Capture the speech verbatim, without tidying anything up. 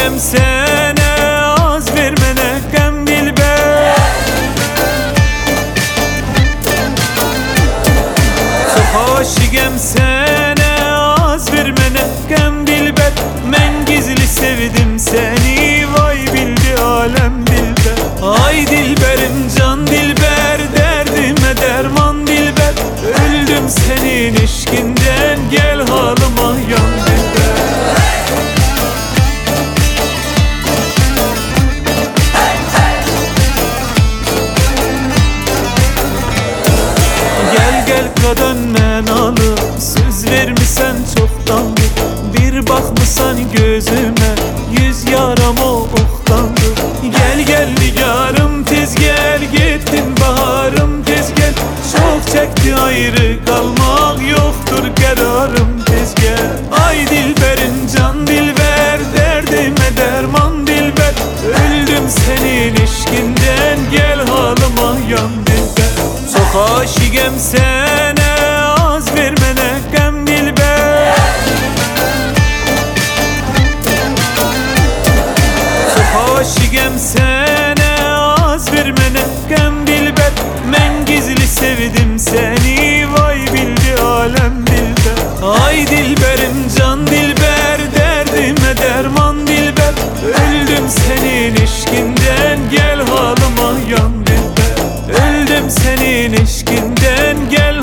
aşıgem sene, az vermene gem dilber. Çok aşıgem sene, az vermene gem dilber. Men gizli sevdim seni, vay bildi alem dilber. Ay dilberim can dilber, derdime derman dilber. Öldüm senin eşkinden, gel halıma yan dilber. Gel gel kadın men alı, söz vermişsen çoktandır. Bir bakmışsan gözüme, yüz yaram o oktandır. Gel gel nigarım tez gel, gittin baharım tez gel. Çok çekti ayrı kalmak, yoktur kararım tez gel. Ay dilberin can dilber, derdime derman dilber. Öldüm senin eşkinden, gel halıma yan dilber. Çok aşıgem sene, az vermene gem dilber. Çok aşıgem sene, az vermene gem dilber. Men gizli sevdim seni, vay bildi alem dilber. Ay dilberim can dilber, derdime derman dilber. Öldüm senin eşkinden, gel halıma yan dilber. Öldüm senin eşkinden, gel